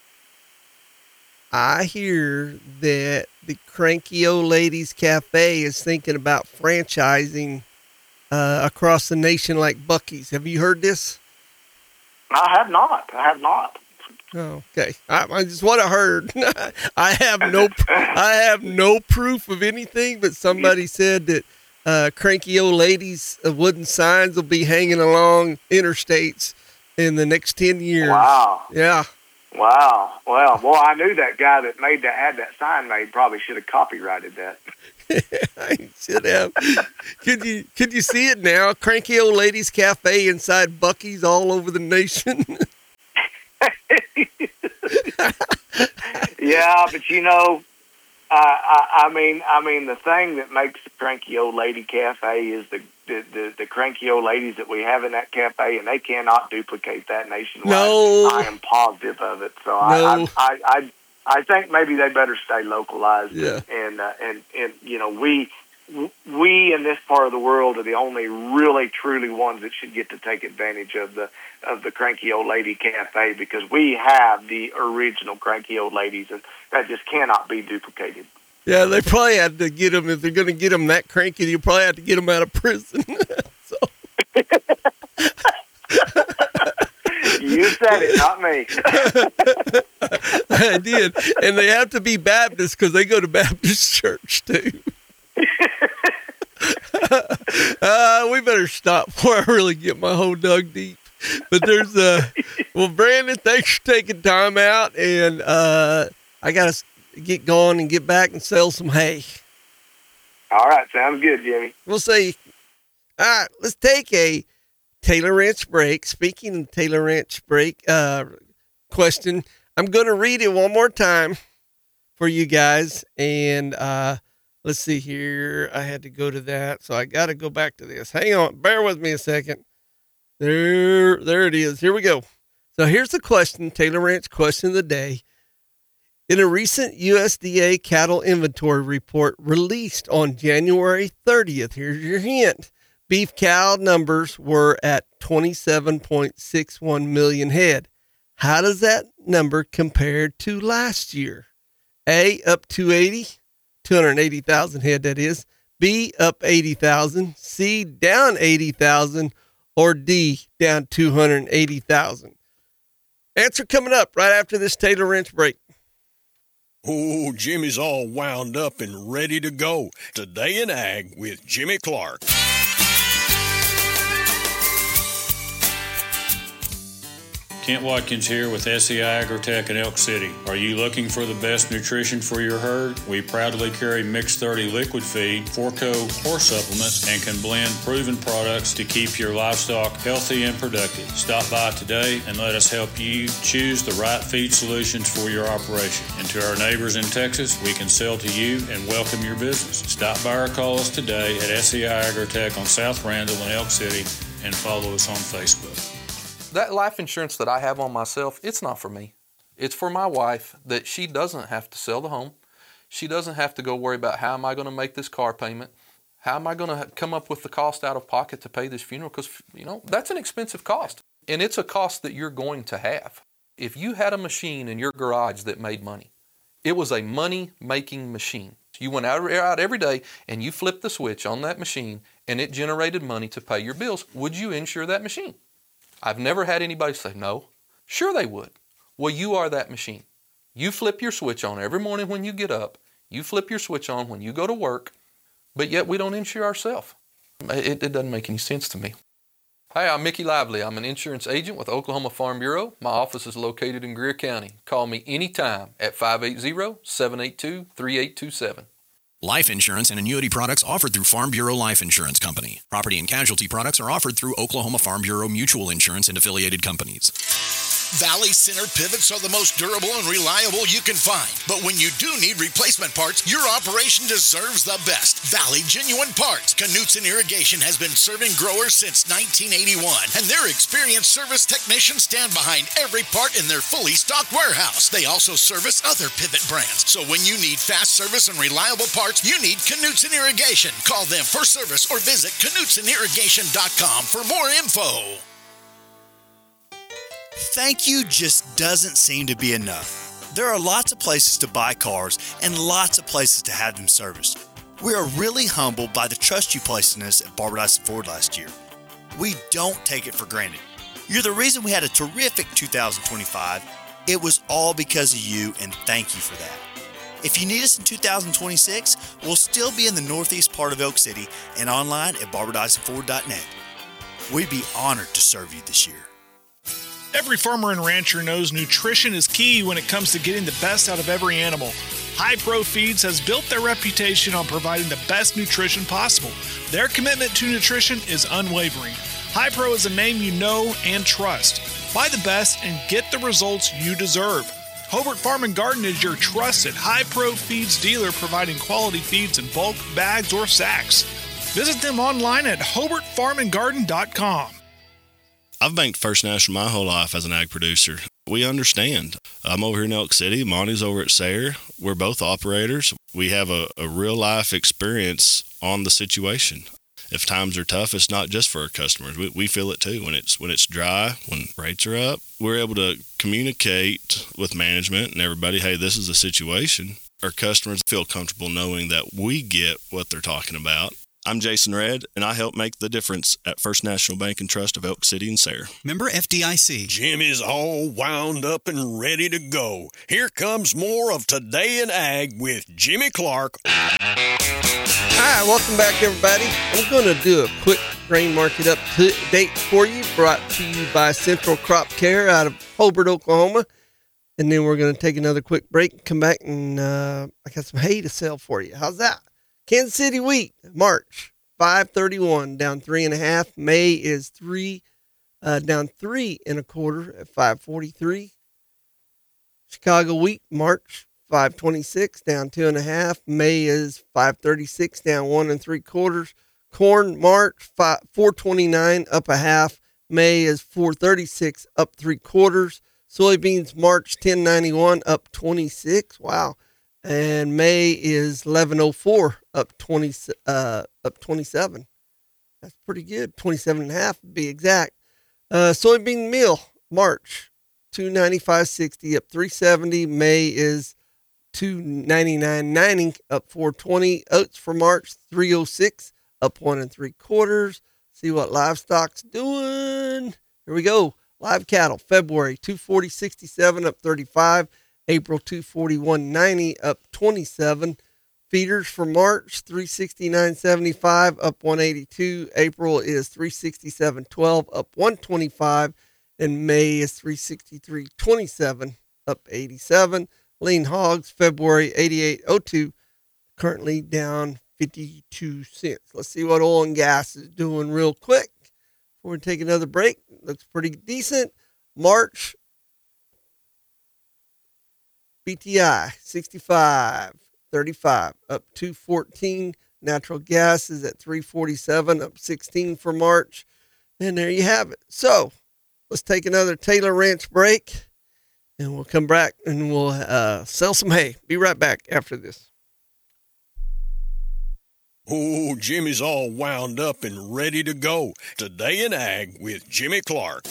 Speaker 2: I hear that the Cranky Old Ladies Cafe is thinking about franchising uh, across the nation like Buc-ee's. Have you heard this?
Speaker 6: I have not. I have not.
Speaker 2: Oh, okay. I, I just what I heard. I have no, I have no proof of anything, but somebody said that uh, Cranky Old Ladies uh, wooden signs will be hanging along interstates in the next ten years.
Speaker 6: Wow.
Speaker 2: Yeah.
Speaker 6: Wow. Well, well, I knew that guy that made that had that sign made probably should have copyrighted that.
Speaker 2: I should have. Could you could you see it now? Cranky Old Ladies Cafe inside Buc-ee's all over the nation.
Speaker 6: Yeah, but you know, uh, I, I mean, I mean, the thing that makes the Cranky Old Lady Cafe is the The, the the cranky old ladies that we have in that cafe, and they cannot duplicate that nationwide.
Speaker 2: No.
Speaker 6: I am positive of it. So
Speaker 2: no.
Speaker 6: I, I I I think maybe they better stay localized.
Speaker 2: Yeah.
Speaker 6: And uh, and and you know we we in this part of the world are the only really truly ones that should get to take advantage of the of the Cranky Old Lady Cafe, because we have the original Cranky Old Ladies, and that just cannot be duplicated.
Speaker 2: Yeah, they probably had to get them, if they're going to get them that cranky, you probably have to get them out of prison. so.
Speaker 6: You said it, not me.
Speaker 2: I did. And they have to be Baptist because they go to Baptist church, too. uh, we better stop before I really get my hole dug deep. But there's, uh, well, Brandon, thanks for taking time out. And uh, I got to get going and get back and sell some hay.
Speaker 6: All right, sounds good, Jimmy.
Speaker 2: We'll see. All right, let's take a Taylor Ranch break. Speaking of Taylor Ranch break uh, question, I'm going to read it one more time for you guys. And uh, let's see here. I had to go to that, so I got to go back to this. Hang on. Bear with me a second. There, there it is. Here we go. So here's the question, Taylor Ranch question of the day. In a recent U S D A cattle inventory report released on January thirtieth, here's your hint. Beef cow numbers were at twenty-seven point six one million head. How does that number compare to last year? A, up two eighty, two hundred eighty thousand head, that is. B, up eighty thousand. C, down eighty thousand. Or D, down two hundred eighty thousand. Answer coming up right after this Taylor Ranch break.
Speaker 3: Oh, Jimmy's all wound up and ready to go. Today in Ag with Jimmy Clark.
Speaker 7: Kent Watkins here with S E I Agrotech in Elk City. Are you looking for the best nutrition for your herd? We proudly carry Mix thirty liquid feed, Forco horse supplements, and can blend proven products to keep your livestock healthy and productive. Stop by today and let us help you choose the right feed solutions for your operation. And to our neighbors in Texas, we can sell to you and welcome your business. Stop by or call us today at S E I Agrotech on South Randall in Elk City and follow us on Facebook.
Speaker 8: That life insurance that I have on myself, it's not for me. It's for my wife, that she doesn't have to sell the home. She doesn't have to go worry about how am I going to make this car payment? How am I going to come up with the cost out of pocket to pay this funeral? Because, you know, that's an expensive cost. And it's a cost that you're going to have. If you had a machine in your garage that made money, it was a money-making machine. You went out, out every day and you flipped the switch on that machine and it generated money to pay your bills. Would you insure that machine? I've never had anybody say no. Sure they would. Well, you are that machine. You flip your switch on every morning when you get up. You flip your switch on when you go to work, but yet we don't insure ourselves. It, it doesn't make any sense to me. Hi, I'm Mickey Lively. I'm an insurance agent with Oklahoma Farm Bureau. My office is located in Greer County. Call me anytime at five eight zero, seven eight two, three eight two seven.
Speaker 9: Life insurance and annuity products offered through Farm Bureau Life Insurance Company. Property and casualty products are offered through Oklahoma Farm Bureau Mutual Insurance and affiliated companies.
Speaker 10: Valley Center pivots are the most durable and reliable you can find. But when you do need replacement parts, your operation deserves the best. Valley Genuine Parts. Knutson Irrigation has been serving growers since nineteen eighty-one, and their experienced service technicians stand behind every part in their fully stocked warehouse. They also service other Pivot brands. So when you need fast service and reliable parts, you need Knutson Irrigation. Call them for service or visit knutson irrigation dot com for more info.
Speaker 11: Thank you just doesn't seem to be enough. There are lots of places to buy cars and lots of places to have them serviced. We are really humbled by the trust you placed in us at Barbara Dyson Ford last year. We don't take it for granted. You're the reason we had a terrific two thousand twenty-five. It was all because of you, and thank you for that. If you need us in two thousand twenty-six, we'll still be in the northeast part of Elk City and online at barbara dyson ford dot net. We'd be honored to serve you this year.
Speaker 5: Every farmer and rancher knows nutrition is key when it comes to getting the best out of every animal. High Pro Feeds has built their reputation on providing the best nutrition possible. Their commitment to nutrition is unwavering. High Pro is a name you know and trust. Buy the best and get the results you deserve. Hobart Farm and Garden is your trusted High Pro Feeds dealer, providing quality feeds in bulk, bags, or sacks. Visit them online at hobart farm and garden dot com.
Speaker 12: I've banked First National my whole life as an ag producer. We understand. I'm over here in Elk City. Monty's over at Sayre. We're both operators. We have a, a real-life experience on the situation. If times are tough, it's not just for our customers. We, we feel it too. When it's when it's dry, when rates are up, we're able to communicate with management and everybody, hey, this is a situation. Our customers feel comfortable knowing that we get what they're talking about. I'm Jason Redd, and I help make the difference at First National Bank and Trust of Elk City and Sayre.
Speaker 4: Member F D I C.
Speaker 3: Jimmy's all wound up and ready to go. Here comes more of Today in Ag with Jimmy Clark.
Speaker 2: All right, welcome back, everybody. I'm going to do a quick grain market update for you, brought to you by Central Crop Care out of Hobart, Oklahoma. And then we're going to take another quick break and come back, and uh, I got some hay to sell for you. How's that? Kansas City wheat, March, five thirty-one, down three and a half. May is three uh, down three and a quarter at five forty-three. Chicago wheat, March, five twenty-six, down two and a half. May is five thirty-six, down one and three quarters. Corn, March, five, four twenty-nine, up a half. May is four thirty-six, up three quarters. Soybeans, March, ten ninety-one, up twenty-six. Wow. And May is eleven oh four, up twenty, uh, up twenty-seven. That's pretty good. twenty-seven and a half to be exact. Uh, soybean meal, March, two ninety-five sixty, up three seventy. May is two ninety-nine ninety, up four twenty. Oats for March, three oh six, up one and three quarters. See what livestock's doing. Here we go. Live cattle, February, two forty sixty-seven, up thirty-five. April, two forty-one ninety, up twenty-seven. Feeders for March, three sixty-nine seventy-five, up one eighty-two. April is three sixty-seven twelve, up one twenty-five. And May is three sixty-three twenty-seven, up eighty-seven. Lean hogs, February, eighty-eight oh two, currently down fifty-two cents. Let's see what oil and gas is doing real quick before we take another break. Looks pretty decent. March, B T I, sixty-five thirty-five, up two fourteen. Natural gas is at three forty-seven, up sixteen for March. And there you have it. So let's take another Taylor Ranch break, and we'll come back and we'll uh, sell some hay. Be right back after this.
Speaker 3: Oh, Jimmy's all wound up and ready to go. Today in Ag with Jimmy Clark.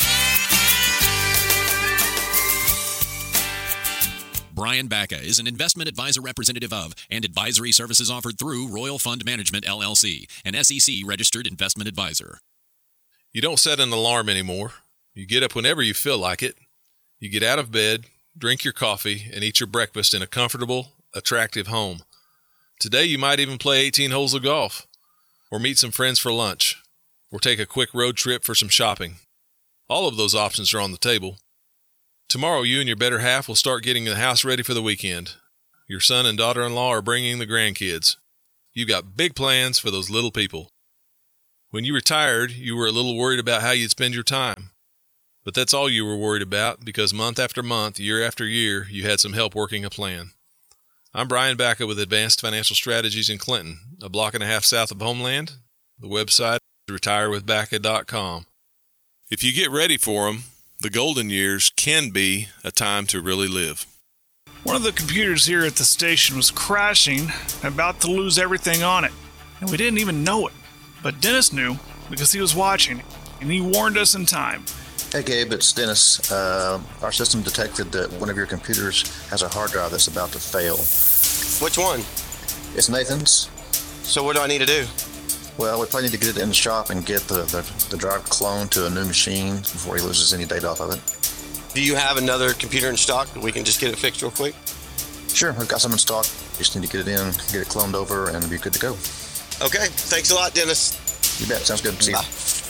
Speaker 9: Brian Bacca is an investment advisor representative of and advisory services offered through Royal Fund Management, L L C, an S E C-registered investment advisor.
Speaker 13: You don't set an alarm anymore. You get up whenever you feel like it. You get out of bed, drink your coffee, and eat your breakfast in a comfortable, attractive home. Today you might even play eighteen holes of golf, or meet some friends for lunch, or take a quick road trip for some shopping. All of those options are on the table. Tomorrow you and your better half will start getting the house ready for the weekend. Your son and daughter-in-law are bringing the grandkids. You've got big plans for those little people. When you retired, you were a little worried about how you'd spend your time. But that's all you were worried about, because month after month, year after year, you had some help working a plan. I'm Brian Bacca with Advanced Financial Strategies in Clinton, a block and a half south of Homeland. The website is retire with bacca dot com. If you get ready for them, the golden years can be a time to really live.
Speaker 5: One of the computers here at the station was crashing, about to lose everything on it, and we didn't even know it. But Dennis knew, because he was watching, and he warned us in time.
Speaker 14: Hey Gabe, it's Dennis. Uh, our system detected that one of your computers has a hard drive that's about to fail.
Speaker 15: Which one?
Speaker 14: It's Nathan's.
Speaker 15: So what do I need to do?
Speaker 14: Well, we probably need to get it in the shop and get the, the, the drive cloned to a new machine before he loses any data off of it.
Speaker 15: Do you have another computer in stock that we can just get it fixed real quick?
Speaker 14: Sure, we've got some in stock. Just need to get it in, get it cloned over, and be good to go.
Speaker 15: Okay, thanks a lot, Dennis.
Speaker 14: You bet, sounds good. See you.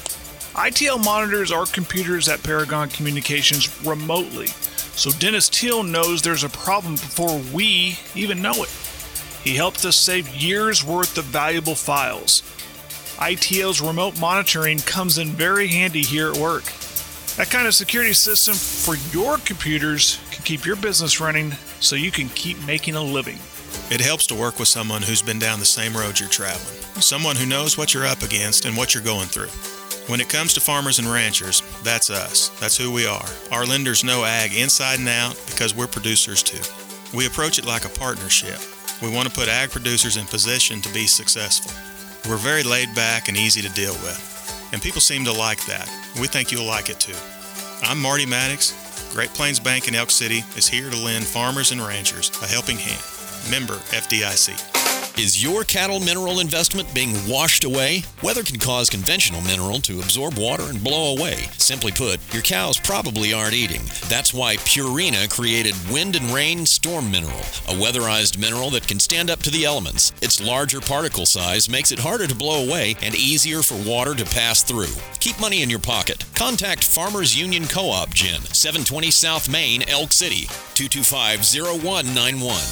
Speaker 5: I T L monitors our computers at Paragon Communications remotely, so Dennis Teal knows there's a problem before we even know it. He helped us save years' worth of valuable files. I T L's remote monitoring comes in very handy here at work. That kind of security system for your computers can keep your business running so you can keep making a living.
Speaker 16: It helps to work with someone who's been down the same road you're traveling, someone who knows what you're up against and what you're going through. When it comes to farmers and ranchers, that's us. That's who we are. Our lenders know ag inside and out because we're producers too. We approach it like a partnership. We want to put ag producers in position to be successful. We're very laid back and easy to deal with, and people seem to like that. We think you'll like it too. I'm Marty Maddox. Great Plains Bank in Elk City is here to lend farmers and ranchers a helping hand. Member F D I C.
Speaker 9: Is your cattle mineral investment being washed away? Weather can cause conventional mineral to absorb water and blow away. Simply put, your cows probably aren't eating. That's why Purina created Wind and Rain Storm Mineral, a weatherized mineral that can stand up to the elements. Its larger particle size makes it harder to blow away and easier for water to pass through. Keep money in your pocket. Contact Farmers Union Co-op Gin, seven twenty South Main, Elk City, two two five, zero one nine one.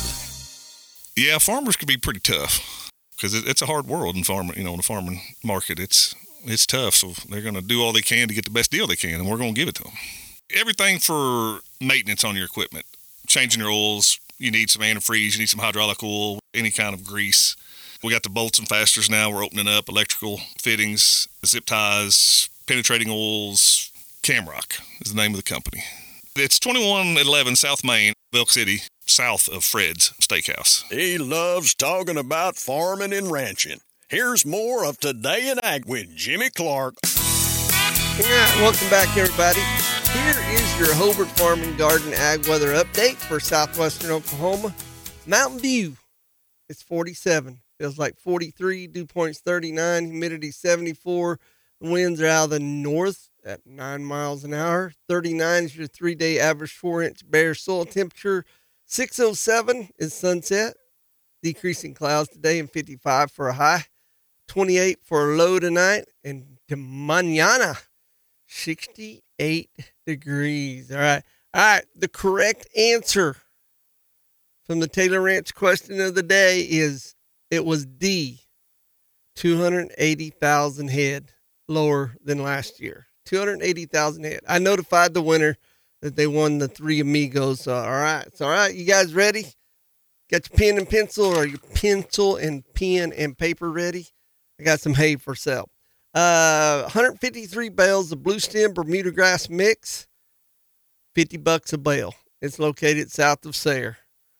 Speaker 17: Yeah, farmers can be pretty tough because it's a hard world in farm, you know, in the farming market. It's it's tough. So they're going to do all they can to get the best deal they can, and we're going to give it to them. Everything for maintenance on your equipment, changing your oils. You need some antifreeze, you need some hydraulic oil, any kind of grease. We got the bolts and fasteners now. We're opening up electrical fittings, zip ties, penetrating oils. Camrock is the name of the company. It's twenty-one eleven South Main, Elk City, south of Fred's Steakhouse.
Speaker 3: He loves talking about farming and ranching. Here's more of Today in Ag with Jimmy Clark.
Speaker 2: Yeah, welcome back, everybody. Here is your Hobart Farm and Garden Ag Weather Update for southwestern Oklahoma. Mountain View, it's forty-seven. Feels like forty-three. Dew point's thirty-nine. Humidity seventy-four. The winds are out of the north at nine miles an hour. thirty-nine is your three-day average four-inch bare soil temperature. six oh seven is sunset. Decreasing clouds today and fifty-five for a high. twenty-eight for a low tonight. And to mañana, sixty-eight degrees. All right. All right. The correct answer from the Taylor Ranch question of the day is it was D, two hundred eighty thousand head lower than last year. two hundred eighty thousand head. I notified the winner that they won the Three Amigos. So, all right. It's all right. You guys ready? Got your pen and pencil, or your pencil and pen and paper ready? I got some hay for sale. Uh, one hundred fifty-three bales of blue stem Bermuda grass mix, fifty bucks a bale. It's located south of Sayre.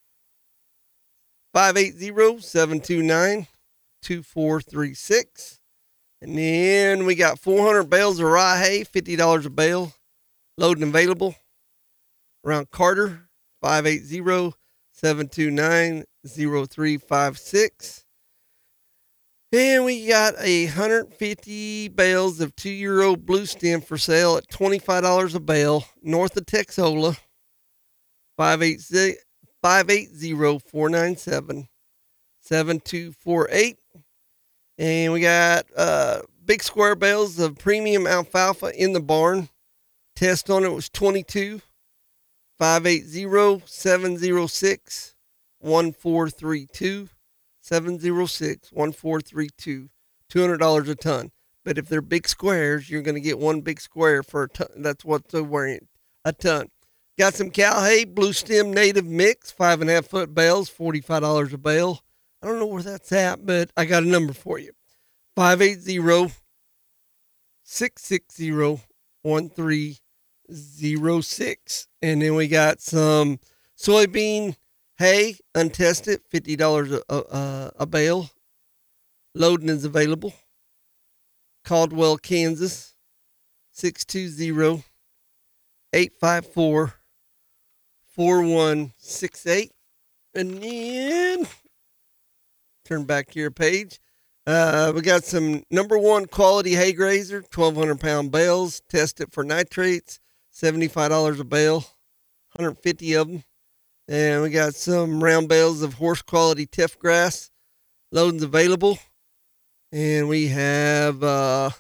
Speaker 2: five eight zero, seven two nine, two four three six. And then we got four hundred bales of rye hay, fifty dollars a bale, loading available around Carter. five eight zero, seven two nine, zero three five six. And we got a one hundred fifty bales of two-year-old blue stem for sale at twenty-five dollars a bale, north of Texola. five eight zero, four nine seven, seven two four eight. And we got uh, big square bales of premium alfalfa in the barn. Test on it was twenty-two. five eight zero, seven zero six, one four three two. seven zero six, one four three two, two hundred dollars a ton. But if they're big squares, you're going to get one big square for a ton. That's what's over a ton. Got some cow hay, blue stem native mix, five and a half foot bales, forty-five dollars a bale. I don't know where that's at, but I got a number for you. five eight zero, six six zero, one three zero six. And then we got some soybean hay, untested, fifty dollars a, a, a bale. Loading is available. Caldwell, Kansas, six two zero, eight five four, four one six eight. And then, turn back to your page. Uh, we got some number one quality hay grazer, twelve hundred pound bales, tested for nitrates, seventy-five dollars a bale, one hundred fifty of them. And we got some round bales of horse quality teff grass. Loading's available. And we have uh,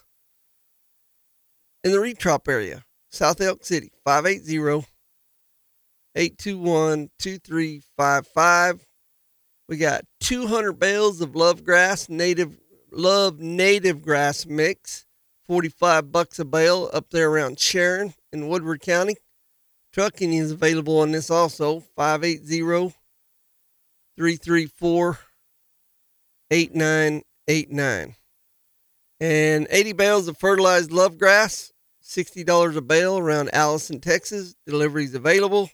Speaker 2: in the Retrop area, South Elk City, five eight zero, eight two one, two three five five. We got two hundred bales of love grass, native love native grass mix, forty-five bucks a bale up there around Sharon in Woodward County. Trucking is available on this also, five eight zero, three three four, eight nine eight nine. And eighty bales of fertilized love grass, sixty dollars a bale around Allison, Texas. Deliveries available,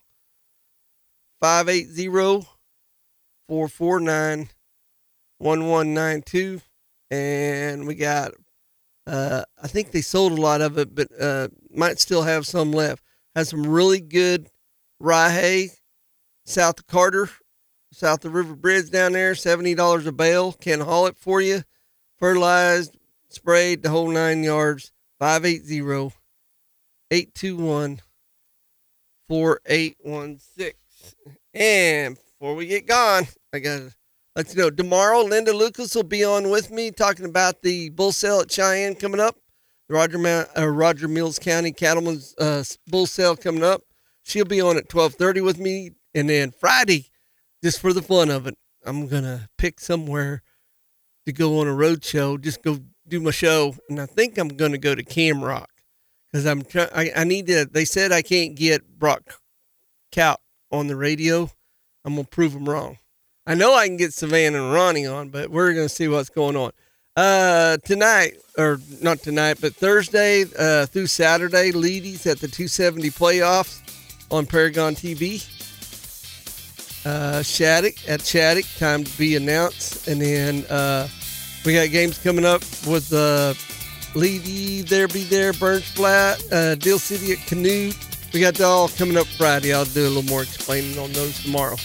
Speaker 2: five eight zero, four four nine, one one nine two. And we got, uh, I think they sold a lot of it, but uh, might still have some left. Has some really good rye hay south of Carter, south of River Bridge down there, seventy dollars a bale. Can haul it for you. Fertilized, sprayed, the whole nine yards. five eight zero, eight two one, four eight one six. And before we get gone, I got to let you know, tomorrow Linda Lucas will be on with me talking about the bull sale at Cheyenne coming up. The Roger, Ma- uh, Roger Mills County Cattlemen's uh, bull sale coming up. She'll be on at twelve thirty with me. And then Friday, just for the fun of it, I'm going to pick somewhere to go on a road show. Just go do my show, and I think I'm going to go to Camrock because I'm trying. I, I need to. They said I can't get Brock Kaut on the radio. I'm gonna prove them wrong. I know I can get Savannah and Ronnie on, but we're gonna see what's going on uh, tonight, or not tonight, but Thursday uh, through Saturday. Leadies at the two seventy playoffs on Paragon T V. Uh, Shattuck at Shattuck, time to be announced, and then uh, we got games coming up with uh, Levy, there be there, Burns Flat, uh, Deal City at Canute. We got that all coming up Friday. I'll do a little more explaining on those tomorrow.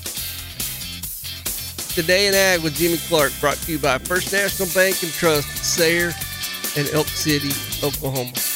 Speaker 2: Today in Ag with Jimmy Clark, brought to you by First National Bank and Trust, Sayre and Elk City, Oklahoma.